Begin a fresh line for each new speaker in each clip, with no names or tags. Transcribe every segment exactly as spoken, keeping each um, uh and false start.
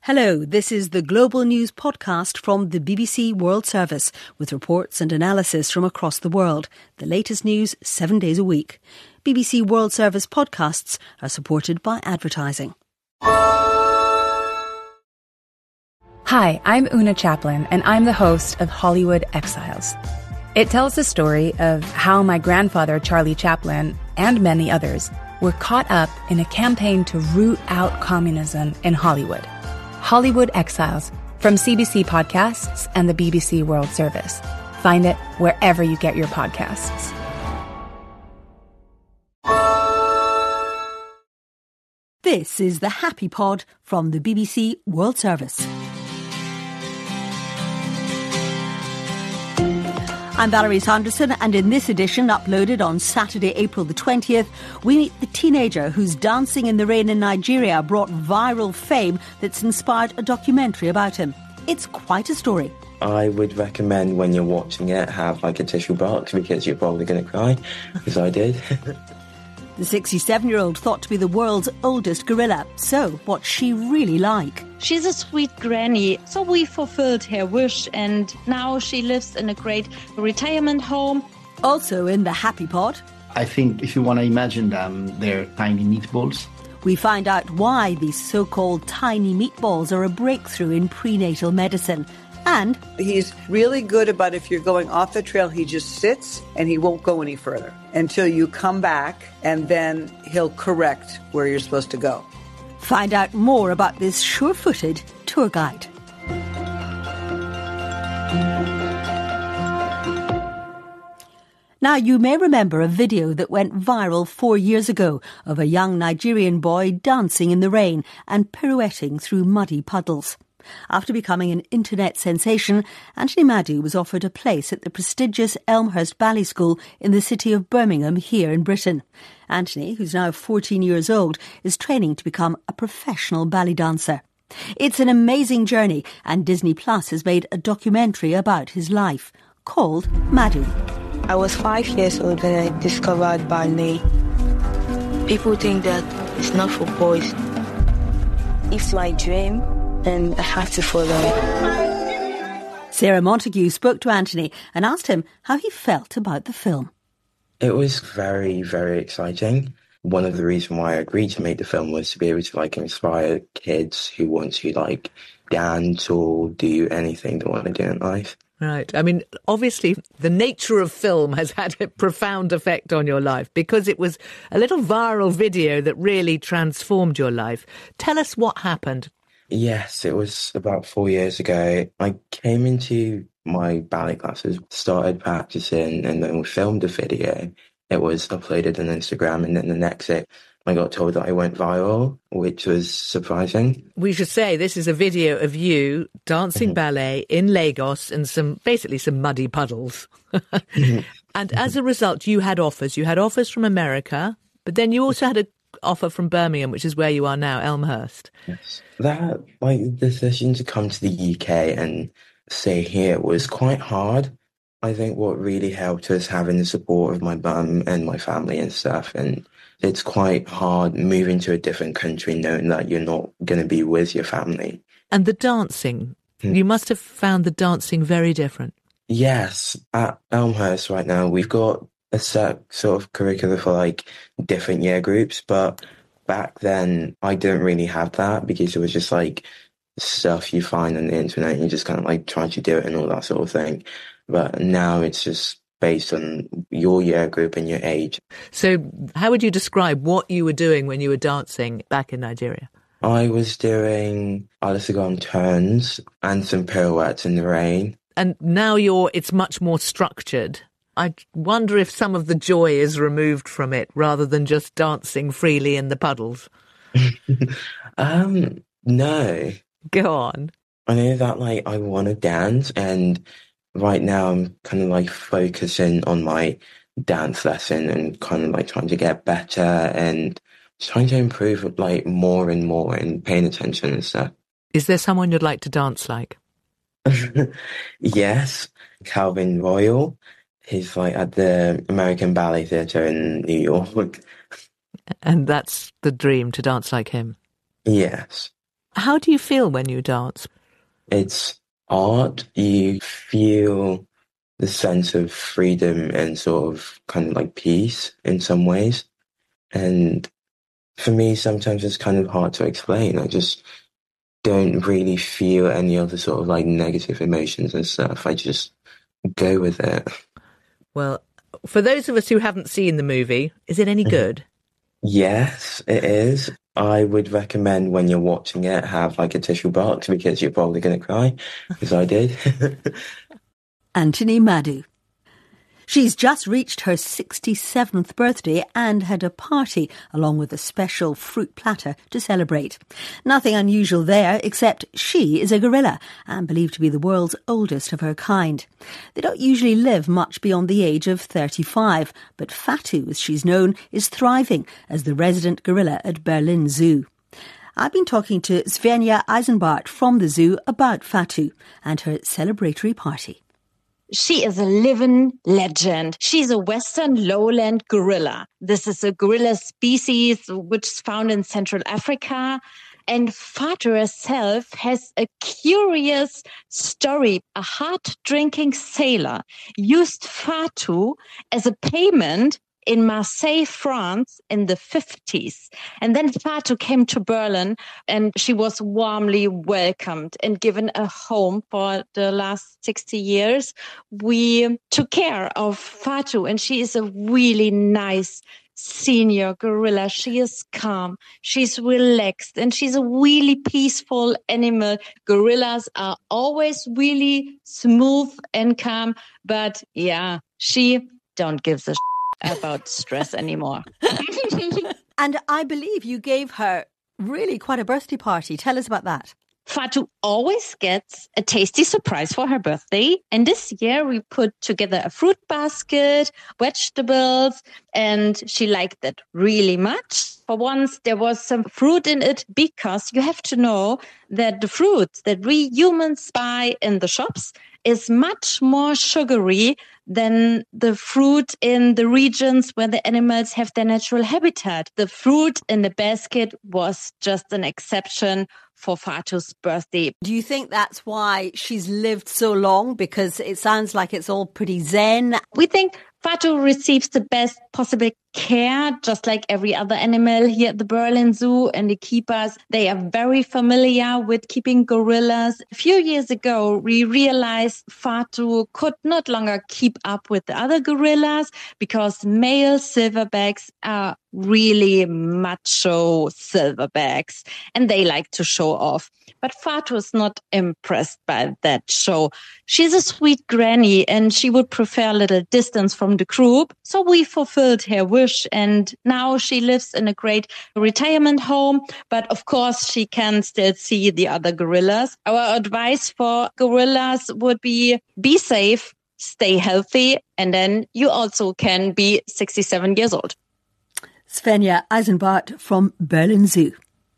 Hello, this is the Global News Podcast from the B B C World Service, with reports and analysis from across the world. The latest news seven days a week. B B C World Service podcasts are supported by advertising.
Hi, I'm Una Chaplin, and I'm the host of Hollywood Exiles. It tells the story of how my grandfather, Charlie Chaplin, and many others were caught up in a campaign to root out communism in Hollywood. Hollywood Exiles, from C B C Podcasts and the B B C World Service. Find it wherever you get your podcasts.
This is the Happy Pod from the B B C World Service. I'm Valerie Sanderson, and in this edition, uploaded on Saturday, April the twentieth, we meet the teenager whose dancing in the rain in Nigeria brought viral fame that's inspired a documentary about him. It's quite a story.
I would recommend when you're watching it, have like a tissue box, because you're probably going to cry, because I did.
The sixty-seven-year-old thought to be the world's oldest gorilla. So, what's she really like?
She's a sweet granny, so we fulfilled her wish, and now she lives in a great retirement home.
Also in the Happy Pod,
I think if you want to imagine them, they're tiny meatballs.
We find out why these so-called tiny meatballs are a breakthrough in prenatal medicine. And
he's really good about if you're going off the trail, he just sits and he won't go any further until you come back, and then he'll correct where you're supposed to go.
Find out more about this sure-footed tour guide. Now, you may remember a video that went viral four years ago of a young Nigerian boy dancing in the rain and pirouetting through muddy puddles. After becoming an internet sensation, Anthony Madu was offered a place at the prestigious Elmhurst Ballet School in the city of Birmingham here in Britain. Anthony, who's now fourteen years old, is training to become a professional ballet dancer. It's an amazing journey, and Disney Plus has made a documentary about his life called Madu.
I was five years old when I discovered ballet. People think that it's not for boys. It's my dream, and I have to follow it.
Sarah Montague spoke to Anthony and asked him how he felt about the film.
It was very, very exciting. One of the reasons why I agreed to make the film was to be able to like inspire kids who want to like dance or do anything they want to do in life.
Right. I mean, obviously, the nature of film has had a profound effect on your life because it was a little viral video that really transformed your life. Tell us what happened.
Yes, it was about four years ago. I came into my ballet classes, started practicing, and then we filmed a video. It was uploaded on Instagram, and then the next day I got told that I went viral, which was surprising.
We should say this is a video of you dancing ballet in Lagos in some, basically some muddy puddles. And as a result, you had offers. You had offers from America, but then you also had an offer from Birmingham, which is where you are now, Elmhurst.
Yes. That, like, the decision to come to the U K and stay here was quite hard. I think what really helped was having the support of my mum and my family and stuff, and it's quite hard moving to a different country knowing that you're not going to be with your family.
And the dancing, hmm. you must have found the dancing very different.
Yes, at Elmhurst right now we've got a set sort of curriculum for like different year groups, but back then I didn't really have that because it was just like stuff you find on the internet and you just kind of like try to do it and all that sort of thing. But now it's just based on your year group and your age.
So how would you describe what you were doing when you were dancing back in Nigeria?
I was doing Alisagon turns and some pirouettes in the rain.
And now you're, it's much more structured. I wonder if some of the joy is removed from it rather than just dancing freely in the puddles.
um, no.
Go on.
I know that like I want to dance, and right now I'm kind of like focusing on my dance lesson and kind of like trying to get better and trying to improve like more and more and paying attention and stuff.
Is there someone you'd like to dance like?
Yes, Calvin Royal. He's like at the American Ballet Theatre in New York.
And that's the dream, to dance like him?
Yes.
How do you feel when you dance?
It's art. You feel the sense of freedom and sort of kind of like peace in some ways. And for me, sometimes it's kind of hard to explain. I just don't really feel any other sort of like negative emotions and stuff. I just go with it.
Well, for those of us who haven't seen the movie, is it any good?
Yes, it is. I would recommend when you're watching it, have like a tissue box because you're probably going to cry, because I did.
Anthony Madu. She's just reached her sixty-seventh birthday and had a party along with a special fruit platter to celebrate. Nothing unusual there, except she is a gorilla and believed to be the world's oldest of her kind. They don't usually live much beyond the age of thirty-five, but Fatu, as she's known, is thriving as the resident gorilla at Berlin Zoo. I've been talking to Svenja Eisenbart from the zoo about Fatu and her celebratory party.
She is a living legend. She's a Western lowland gorilla. This is a gorilla species which is found in Central Africa. And Fatu herself has a curious story. A hard-drinking sailor used Fatu as a payment in Marseille, France in the fifties. And then Fatu came to Berlin and she was warmly welcomed and given a home for the last sixty years. We took care of Fatu and she is a really nice senior gorilla. She is calm, she's relaxed, and she's a really peaceful animal. Gorillas are always really smooth and calm, but yeah, she don't give a about stress anymore.
And I believe you gave her really quite a birthday party. Tell us about that.
Fatu always gets a tasty surprise for her birthday. And this year we put together a fruit basket, vegetables, and she liked that really much. For once, there was some fruit in it because you have to know that the fruit that we humans buy in the shops is much more sugary than the fruit in the regions where the animals have their natural habitat. The fruit in the basket was just an exception for Fatu's birthday.
Do you think that's why she's lived so long? Because it sounds like it's all pretty zen.
We think Fatu receives the best possible care, just like every other animal here at the Berlin Zoo, and the keepers, they are very familiar with keeping gorillas. A few years ago, we realized Fatu could not longer keep up with the other gorillas because male silverbacks are really macho silverbacks and they like to show off. But Fatu is not impressed by that show. She's a sweet granny and she would prefer a little distance from the group. So we fulfilled her wish and now she lives in a great retirement home. But of course, she can still see the other gorillas. Our advice for gorillas would be be safe, stay healthy, and then you also can be sixty-seven years old.
Svenja Eisenbart from Berlin Zoo.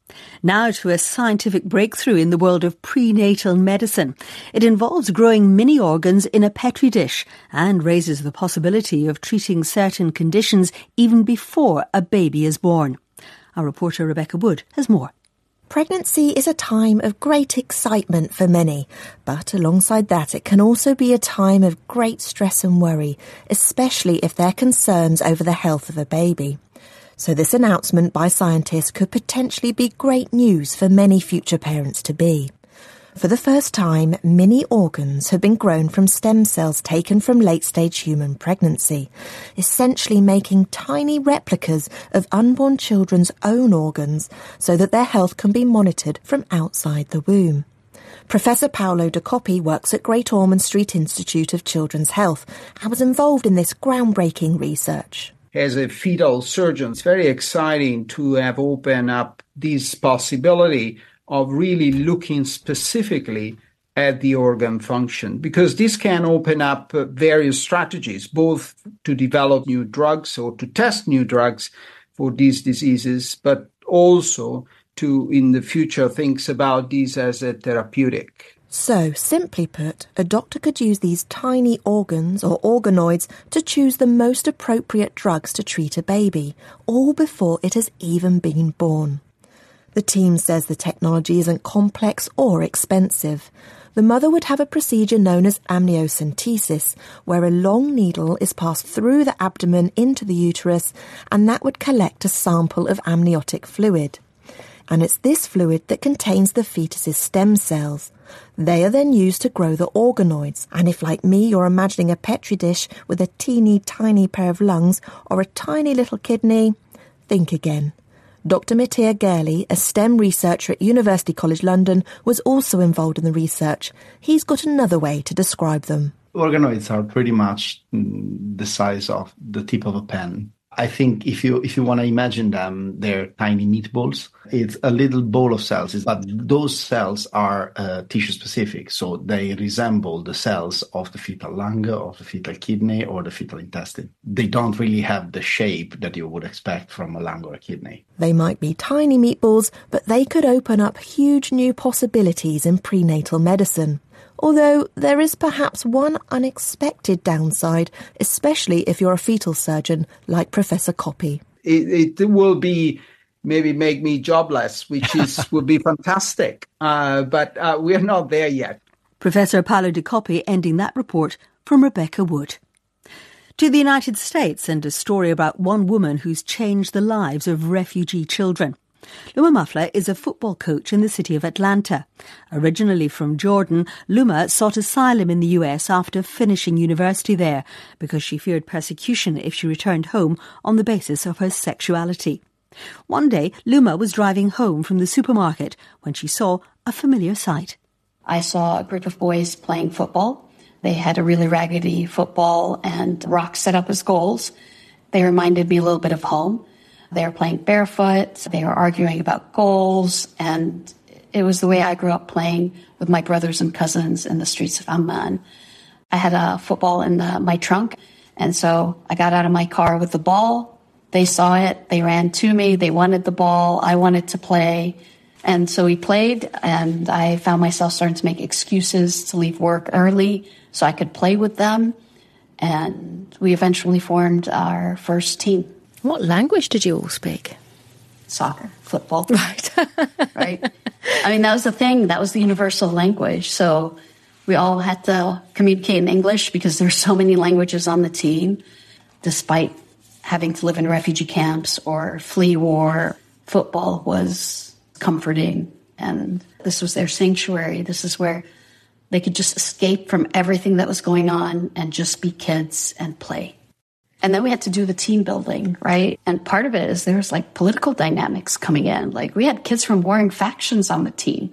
Now to a scientific breakthrough in the world of prenatal medicine. It involves growing mini organs in a petri dish and raises the possibility of treating certain conditions even before a baby is born. Our reporter Rebecca Wood has more.
Pregnancy is a time of great excitement for many, but alongside that it can also be a time of great stress and worry, especially if there are concerns over the health of a baby. So this announcement by scientists could potentially be great news for many future parents-to-be. For the first time, mini organs have been grown from stem cells taken from late-stage human pregnancy, essentially making tiny replicas of unborn children's own organs so that their health can be monitored from outside the womb. Professor Paolo De Coppi works at Great Ormond Street Institute of Children's Health and was involved in this groundbreaking research.
As a fetal surgeon, it's very exciting to have opened up this possibility of really looking specifically at the organ function, because this can open up various strategies, both to develop new drugs or to test new drugs for these diseases, but also to, in the future, think about these as a therapeutic.
So, simply put, a doctor could use these tiny organs or organoids to choose the most appropriate drugs to treat a baby, all before it has even been born. The team says the technology isn't complex or expensive. The mother would have a procedure known as amniocentesis, where a long needle is passed through the abdomen into the uterus, and that would collect a sample of amniotic fluid. And it's this fluid that contains the fetus's stem cells. They are then used to grow the organoids, and if, like me, you're imagining a petri dish with a teeny tiny pair of lungs or a tiny little kidney, think again. Doctor Mattia Gerli, a STEM researcher at University College London, was also involved in the research. He's got another way to describe them.
Organoids are pretty much the size of the tip of a pen. I think if you if you want to imagine them, they're tiny meatballs. It's a little bowl of cells, but those cells are uh, tissue-specific, so they resemble the cells of the fetal lung, of the fetal kidney, or the fetal intestine. They don't really have the shape that you would expect from a lung or a kidney.
They might be tiny meatballs, but they could open up huge new possibilities in prenatal medicine. Although there is perhaps one unexpected downside, especially if you're a fetal surgeon like Professor Coppi.
It, it will be maybe make me jobless, which is would be fantastic, uh, but uh, we're not there yet.
Professor Paolo Di Coppi ending that report from Rebecca Wood. To the United States, and a story about one woman who's changed the lives of refugee children. Luma Muffler is a football coach in the city of Atlanta. Originally from Jordan, Luma sought asylum in the U S after finishing university there because she feared persecution if she returned home on the basis of her sexuality. One day, Luma was driving home from the supermarket when she saw a familiar sight.
I saw a group of boys playing football. They had a really raggedy football and rocks set up as goals. They reminded me a little bit of home. They were playing barefoot, they were arguing about goals, and it was the way I grew up playing with my brothers and cousins in the streets of Amman. I had a football in the, my trunk, and so I got out of my car with the ball. They saw it, they ran to me, they wanted the ball, I wanted to play. And so we played, and I found myself starting to make excuses to leave work early so I could play with them. And we eventually formed our first team.
What language did you all speak?
Soccer, football.
Right.
Right. I mean, that was the thing. That was the universal language. So we all had to communicate in English because there's so many languages on the team. Despite having to live in refugee camps or flee war, football was comforting. And this was their sanctuary. This is where they could just escape from everything that was going on and just be kids and play. And then we had to do the team building, right? And part of it is there's like political dynamics coming in. Like we had kids from warring factions on the team.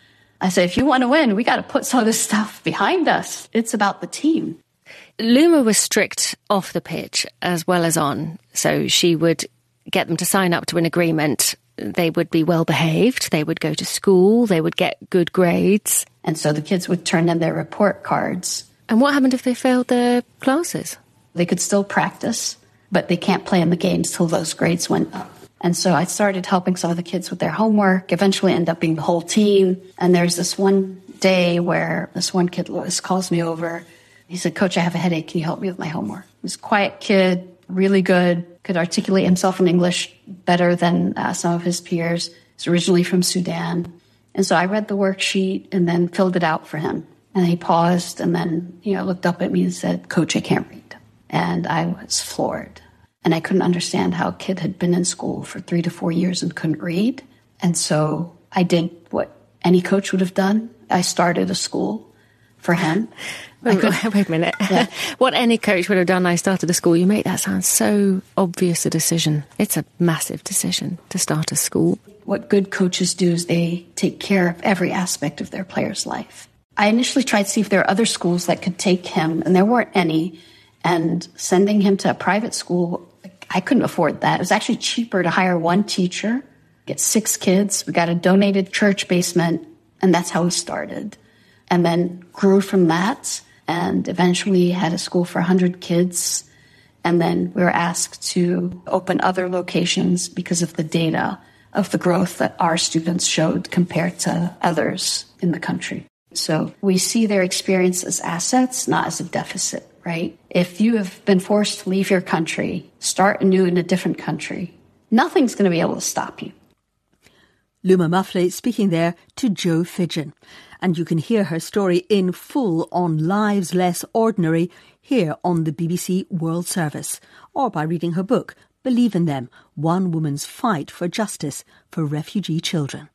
I said, if you want to win, we got to put some of this stuff behind us. It's about the team.
Luma was strict off the pitch as well as on. So she would get them to sign up to an agreement. They would be well behaved. They would go to school. They would get good grades.
And so the kids would turn in their report cards.
And what happened if they failed their classes?
They could still practice, but they can't play in the games till those grades went up. And so I started helping some of the kids with their homework, eventually ended up being the whole team. And there's this one day where this one kid, Louis, calls me over. He said, Coach, I have a headache. Can you help me with my homework? He's a quiet kid, really good, could articulate himself in English better than uh, some of his peers. He's originally from Sudan. And so I read the worksheet and then filled it out for him. And he paused and then, you know, looked up at me and said, Coach, I can't read. And I was floored. And I couldn't understand how a kid had been in school for three to four years and couldn't read. And so I did what any coach would have done. I started a school for him.
Wait, could, wait a minute. Yeah. What any coach would have done, I started a school. You make that sound so obvious a decision. It's a massive decision to start a school.
What good coaches do is they take care of every aspect of their player's life. I initially tried to see if there are other schools that could take him, and there weren't any. And sending him to a private school, I couldn't afford that. It was actually cheaper to hire one teacher, get six kids. We got a donated church basement, and that's how we started. And then grew from that, and eventually had a school for one hundred kids. And then we were asked to open other locations because of the data of the growth that our students showed compared to others in the country. So we see their experience as assets, not as a deficit. Right? If you have been forced to leave your country, start anew in a different country, nothing's going to be able to stop you.
Luma Muffley speaking there to Joe Fidgen. And you can hear her story in full on Lives Less Ordinary here on the B B C World Service, or by reading her book, Believe in Them, One Woman's Fight for Justice for Refugee Children.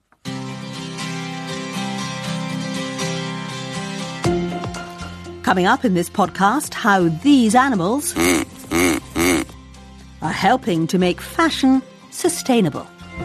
Coming up in this podcast, how these animals are helping to make fashion sustainable.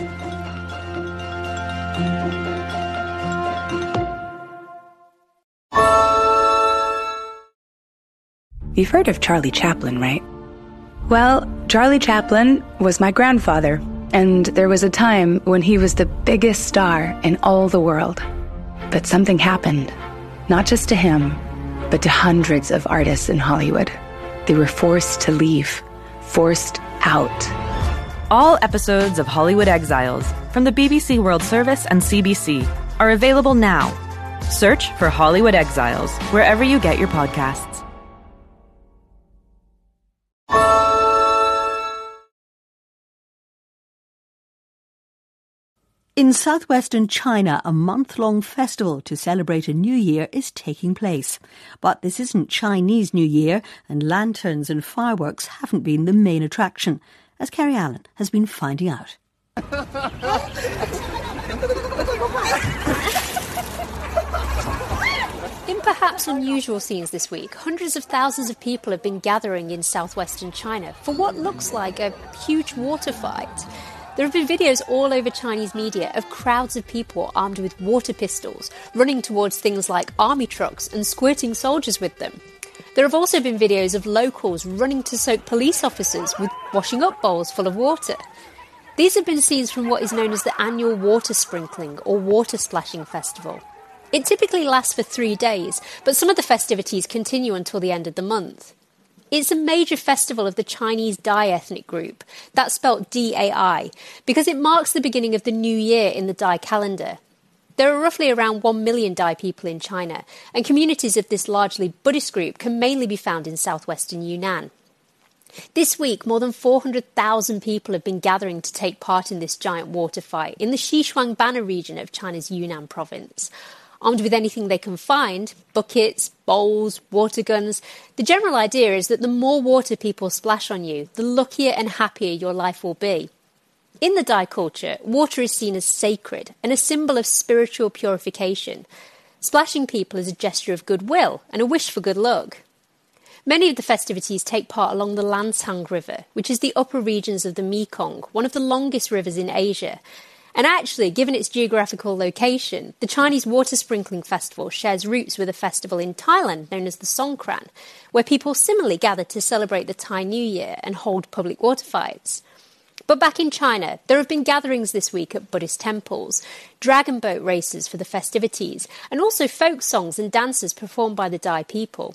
You've heard of Charlie Chaplin, right? Well, Charlie Chaplin was my grandfather, and there was a time when he was the biggest star in all the world. But something happened, not just to him, but to hundreds of artists in Hollywood. They were forced to leave, forced out.
All episodes of Hollywood Exiles from the B B C World Service and C B C are available now. Search for Hollywood Exiles wherever you get your podcasts.
In southwestern China, a month-long festival to celebrate a new year is taking place. But this isn't Chinese New Year, and lanterns and fireworks haven't been the main attraction, as Kerry Allen has been finding out.
In perhaps unusual scenes this week, hundreds of thousands of people have been gathering in southwestern China for what looks like a huge water fight. There have been videos all over Chinese media of crowds of people armed with water pistols running towards things like army trucks and squirting soldiers with them. There have also been videos of locals running to soak police officers with washing up bowls full of water. These have been scenes from what is known as the annual water sprinkling or water splashing festival. It typically lasts for three days, but some of the festivities continue until the end of the month. It's a major festival of the Chinese Dai ethnic group, that's spelt D A I, because it marks the beginning of the new year in the Dai calendar. There are roughly around one million Dai people in China, and communities of this largely Buddhist group can mainly be found in southwestern Yunnan. This week, more than four hundred thousand people have been gathering to take part in this giant water fight in the Xishuangbanna region of China's Yunnan province. Armed with anything they can find, buckets, bowls, water guns, the general idea is that the more water people splash on you, the luckier and happier your life will be. In the Dai culture, water is seen as sacred and a symbol of spiritual purification. Splashing people is a gesture of goodwill and a wish for good luck. Many of the festivities take part along the Lancang River, which is the upper regions of the Mekong, one of the longest rivers in Asia. And actually, given its geographical location, the Chinese Water Sprinkling Festival shares roots with a festival in Thailand known as the Songkran, where people similarly gather to celebrate the Thai New Year and hold public water fights. But back in China, there have been gatherings this week at Buddhist temples, dragon boat races for the festivities, and also folk songs and dances performed by the Dai people.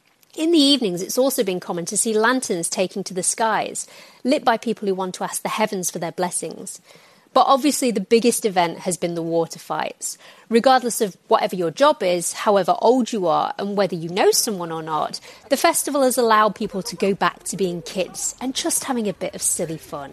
In the evenings, it's also been common to see lanterns taking to the skies, lit by people who want to ask the heavens for their blessings. But obviously the biggest event has been the water fights. Regardless of whatever your job is, however old you are, and whether you know someone or not, the festival has allowed people to go back to being kids and just having a bit of silly fun.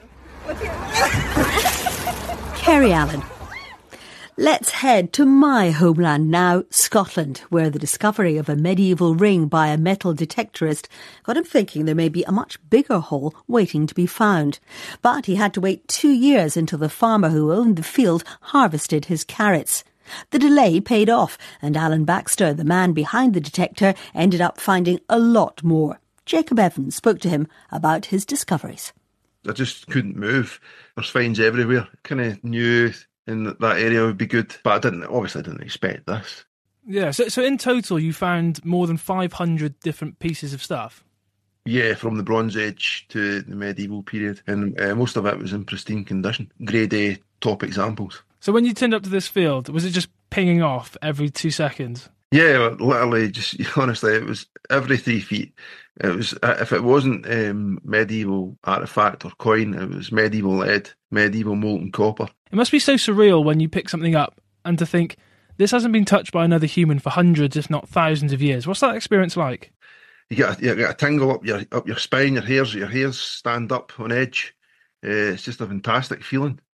Kerry Allen. Let's head to my homeland now, Scotland, where the discovery of a medieval ring by a metal detectorist got him thinking there may be a much bigger haul waiting to be found. But he had to wait two years until the farmer who owned the field harvested his carrots. The delay paid off, and Alan Baxter, the man behind the detector, ended up finding a lot more. Jacob Evans spoke to him about his discoveries.
I just couldn't move. There's finds everywhere. Kind of knew in that area would be good, but I didn't. Obviously, I didn't expect this.
Yeah. So, so in total, you found more than five hundred different pieces of stuff.
Yeah, from the Bronze Age to the medieval period, and uh, most of it was in pristine condition. Grade A, top examples.
So when you turned up to this field, was it just pinging off every two seconds?
Yeah, literally, just honestly, it was every three feet. It was if it wasn't um, medieval artifact or coin, it was medieval lead, medieval molten copper.
It must be so surreal when you pick something up and to think this hasn't been touched by another human for hundreds, if not thousands, of years. What's that experience like?
You get a, you get a tingle up your up your spine, your hairs, your hairs stand up on edge. Uh, it's just a fantastic feeling.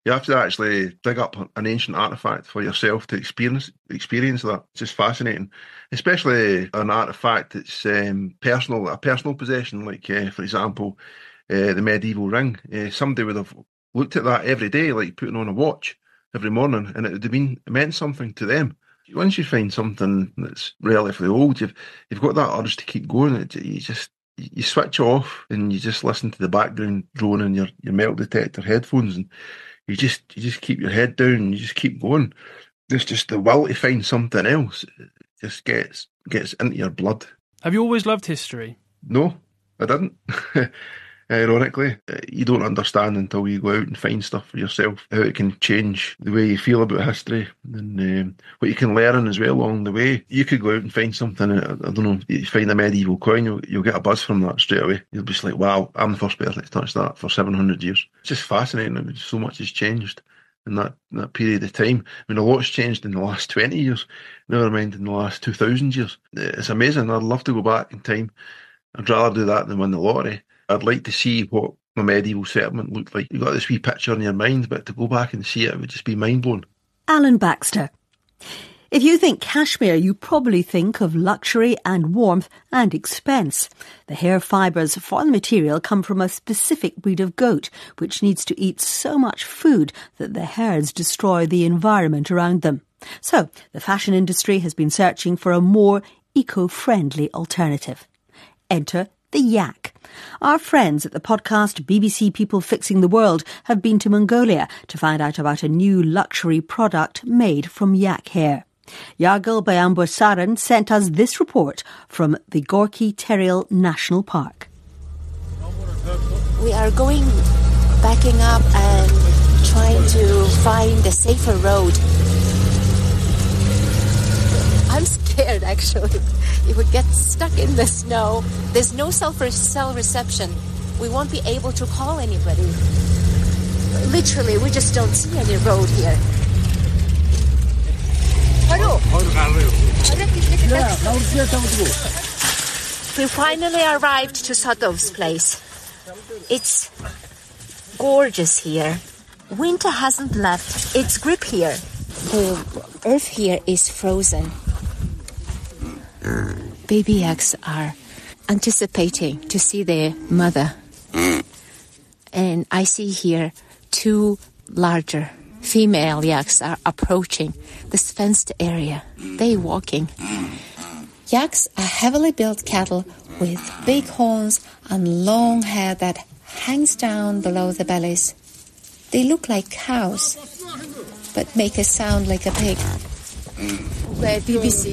You have to actually dig up an ancient artefact for yourself to experience experience that. It's just fascinating, especially an artefact that's um, personal, a personal possession, like, uh, for example, uh, the medieval ring. Uh, somebody would have looked at that every day, like putting on a watch every morning, and it would have been it meant something to them. Once you find something that's relatively old, you've you've got that urge to keep going. It, you just you switch off and you just listen to the background drone in your, your metal detector headphones, and you just you just keep your head down and you just keep going. There's just the will to find something else. It just gets gets into your blood.
Have you always loved history?
No, I didn't. Ironically, you don't understand until you go out and find stuff for yourself, how it can change the way you feel about history, and um, what you can learn as well along the way. You could go out and find something, I don't know, you find a medieval coin, you'll, you'll get a buzz from that straight away. You'll be just like, wow, I'm the first person to touch that for seven hundred years. It's just fascinating. I mean, so much has changed in that, that period of time. I mean, a lot's changed in the last twenty years, never mind in the last two thousand years. It's amazing. I'd love to go back in time. I'd rather do that than win the lottery. I'd like to see what a medieval settlement looked like. You've got this wee picture in your mind, but to go back and see it, it would just be mind-blowing.
Alan Baxter. If you think cashmere, you probably think of luxury and warmth and expense. The hair fibres for the material come from a specific breed of goat, which needs to eat so much food that the hairs destroy the environment around them. So, the fashion industry has been searching for a more eco-friendly alternative. Enter the yak. Our friends at the podcast B B C People Fixing the World have been to Mongolia to find out about a new luxury product made from yak hair. Yargul Bayambur-Saran sent us this report from the Gorky Terril National Park.
We are going, backing up and trying to find a safer road. I'm scared, actually. If we get stuck in the snow, there's no cell reception. We won't be able to call anybody. Literally, we just don't see any road here. We finally arrived to Sadov's place. It's gorgeous here. Winter hasn't left its grip here. The earth here is frozen. Baby yaks are anticipating to see their mother. And I see here two larger female yaks are approaching this fenced area. They walking. Yaks are heavily built cattle with big horns and long hair that hangs down below the bellies. They look like cows, but make a sound like a pig. Okay,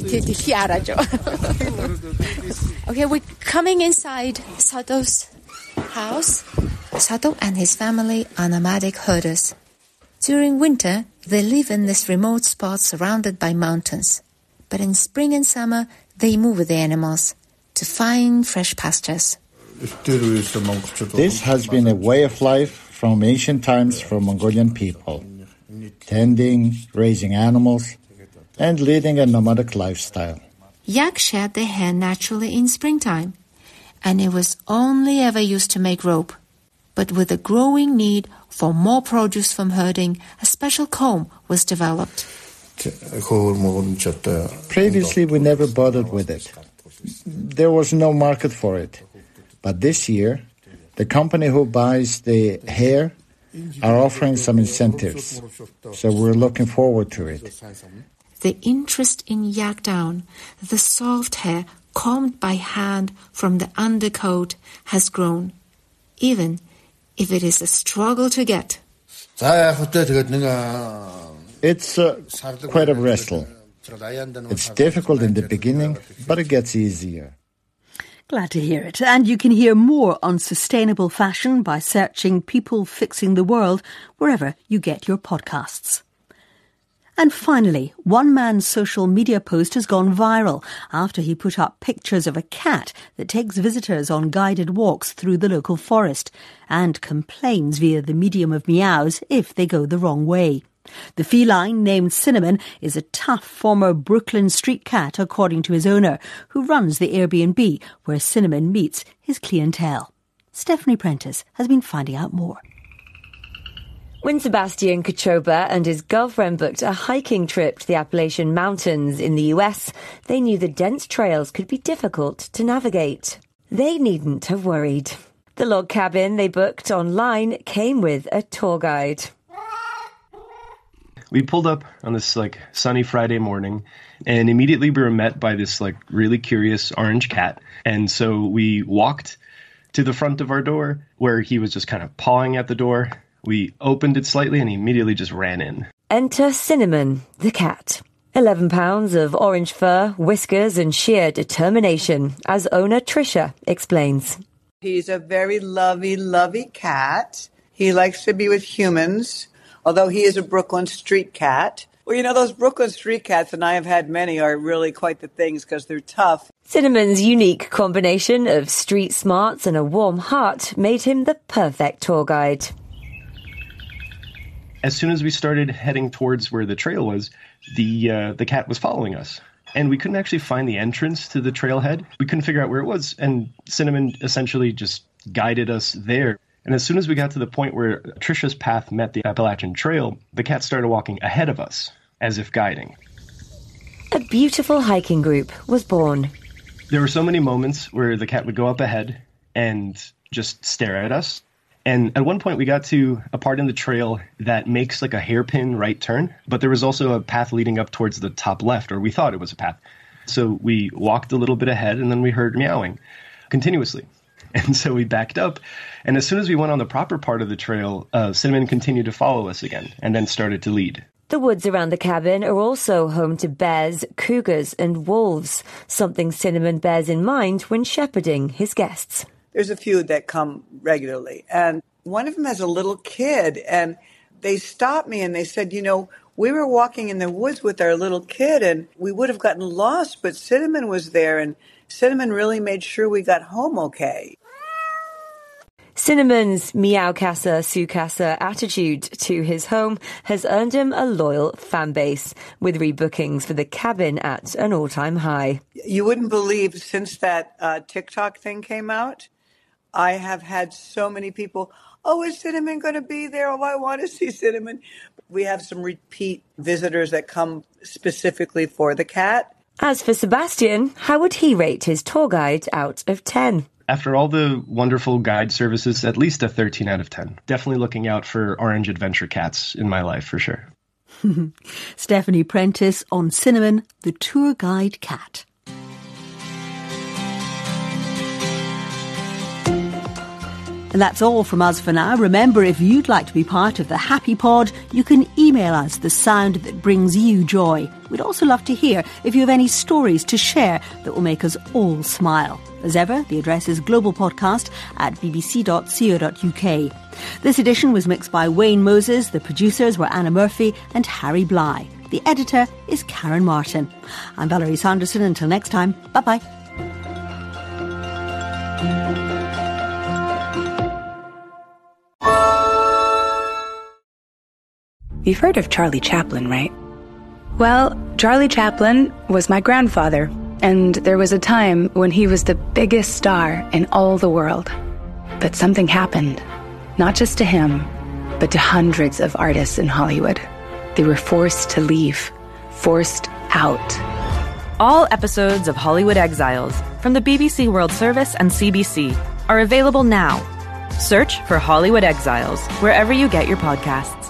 we're coming inside Sato's house. Sato and his family are nomadic herders. During winter, they live in this remote spot surrounded by mountains. But in spring and summer, they move with the animals to find fresh pastures.
This has been a way of life from ancient times for Mongolian people. Tending, raising animals, and leading a nomadic lifestyle.
Yak shed their hair naturally in springtime, and it was only ever used to make rope. But with a growing need for more produce from herding, a special comb was developed.
Previously, we never bothered with it. There was no market for it. But this year, the company who buys the hair are offering some incentives. So we're looking forward to it.
The interest in yak down, the soft hair combed by hand from the undercoat, has grown, even if it is a struggle to get.
It's uh, quite a wrestle. It's difficult in the beginning, but it gets easier.
Glad to hear it. And you can hear more on sustainable fashion by searching People Fixing the World wherever you get your podcasts. And finally, one man's social media post has gone viral after he put up pictures of a cat that takes visitors on guided walks through the local forest and complains via the medium of meows if they go the wrong way. The feline, named Cinnamon, is a tough former Brooklyn street cat, according to his owner, who runs the Airbnb where Cinnamon meets his clientele. Stephanie Prentice has been finding out more.
When Sebastian Kochoba and his girlfriend booked a hiking trip to the Appalachian Mountains in the U S, they knew the dense trails could be difficult to navigate. They needn't have worried. The log cabin they booked online came with a tour guide.
We pulled up on this like sunny Friday morning, and immediately we were met by this like really curious orange cat. And so we walked to the front of our door where he was just kind of pawing at the door. We opened it slightly and he immediately just ran in.
Enter Cinnamon, the cat. Eleven pounds of orange fur, whiskers and sheer determination, as owner Tricia explains.
He's a very lovey, lovey cat. He likes to be with humans, although he is a Brooklyn street cat. Well, you know, those Brooklyn street cats, and I have had many, are really quite the things because they're tough.
Cinnamon's unique combination of street smarts and a warm heart made him the perfect tour guide.
As soon as we started heading towards where the trail was, the uh, the cat was following us. And we couldn't actually find the entrance to the trailhead. We couldn't figure out where it was. And Cinnamon essentially just guided us there. And as soon as we got to the point where Tricia's path met the Appalachian Trail, the cat started walking ahead of us, as if guiding.
A beautiful hiking group was born.
There were so many moments where the cat would go up ahead and just stare at us. And at one point we got to a part in the trail that makes like a hairpin right turn, but there was also a path leading up towards the top left, or we thought it was a path. So we walked a little bit ahead and then we heard meowing continuously. And so we backed up. And as soon as we went on the proper part of the trail, uh, Cinnamon continued to follow us again and then started to lead.
The woods around the cabin are also home to bears, cougars and wolves, something Cinnamon bears in mind when shepherding his guests.
There's a few that come regularly. And one of them has a little kid. And they stopped me and they said, you know, we were walking in the woods with our little kid and we would have gotten lost, but Cinnamon was there and Cinnamon really made sure we got home okay.
Cinnamon's meow-casa, sue-casa attitude to his home has earned him a loyal fan base, with rebookings for the cabin at an all-time high.
You wouldn't believe, since that uh, TikTok thing came out, I have had so many people, oh, is Cinnamon going to be there? Oh, I want to see Cinnamon. We have some repeat visitors that come specifically for the cat.
As for Sebastian, how would he rate his tour guide out of ten?
After all the wonderful guide services, at least a thirteen out of ten. Definitely looking out for orange adventure cats in my life, for sure.
Stephanie Prentice on Cinnamon, the tour guide cat. And that's all from us for now. Remember, if you'd like to be part of the Happy Pod, you can email us the sound that brings you joy. We'd also love to hear if you have any stories to share that will make us all smile. As ever, the address is globalpodcast at b b c dot co dot u k. This edition was mixed by Wayne Moses. The producers were Anna Murphy and Harry Bly. The editor is Karen Martin. I'm Valerie Sanderson. Until next time, bye-bye.
You've heard of Charlie Chaplin, right? Well, Charlie Chaplin was my grandfather, and there was a time when he was the biggest star in all the world. But something happened, not just to him, but to hundreds of artists in Hollywood. They were forced to leave, forced out.
All episodes of Hollywood Exiles from the B B C World Service and C B C are available now. Search for Hollywood Exiles wherever you get your podcasts.